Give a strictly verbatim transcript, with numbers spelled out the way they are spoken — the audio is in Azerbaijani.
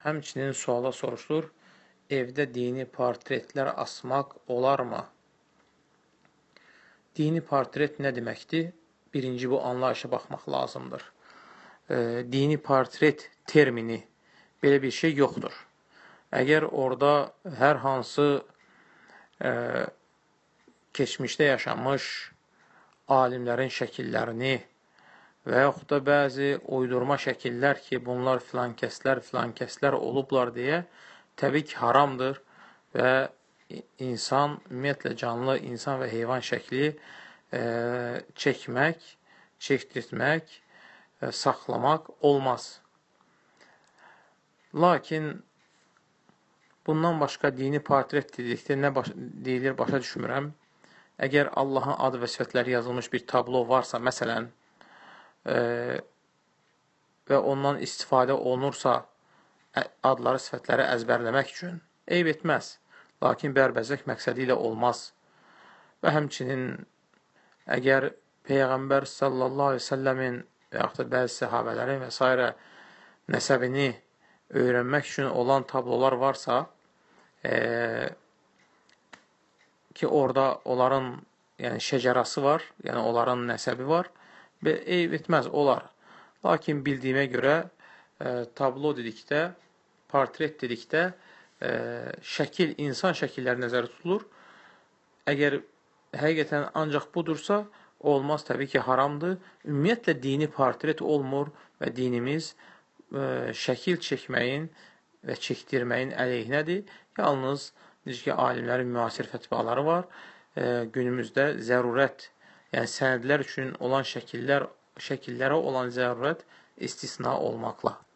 Həmçinin suala soruşulur, evdə dini portretlər asmaq olarmı? Dini portret nə deməkdir? Birinci bu anlayışa baxmaq lazımdır. E, dini portret termini belə bir şey yoxdur. Əgər orada hər hansı e, keçmişdə yaşamış alimlərin şəkillərini və yaxud da bəzi uydurma şəkillər ki, bunlar filan kəslər, filan kəslər olublar deyə, təbii ki, haramdır və insan, ümumiyyətlə canlı insan və heyvan şəkli e, çəkmək, çəkdirtmək, e, saxlamaq olmaz. Lakin bundan başqa dini portret dedikdə nə baş, deyilir, başa düşmürəm. Əgər Allahın adı və sifətləri yazılmış bir tablo varsa, məsələn, e, və ondan istifadə olunursa, adları, sifətləri əzbərləmək üçün eyb etməz. Lakin bərbəzək məqsədi ilə olmaz. Və həmçinin əgər Peyğəmbər sallallahu aleyhi ve sellemin və yaxud da bəzi səhabələrin və s. nəsəbini öyrənmək üçün olan tablolar varsa, e, ki orada onların yəni şəcərası var, yəni onların nəsəbi var, eyb etməz, olar. Lakin bildiyimə görə e, tablo dedikdə, portret dedikdə e, şəkil, insan şəkilləri nəzərdə tutulur. Əgər həqiqətən ancaq budursa, olmaz, təbii ki, haramdır. Ümumiyyətlə, dini portret olmur və dinimiz e, şəkil çəkməyin və çəkdirməyin əleyhinədir. Yalnız, necə ki, alimlərin müasir fətvaları var, e, günümüzdə zərurət, yəni sənədlər üçün olan şəkillər, şəkillərə olan zərurət istisna olmaqla.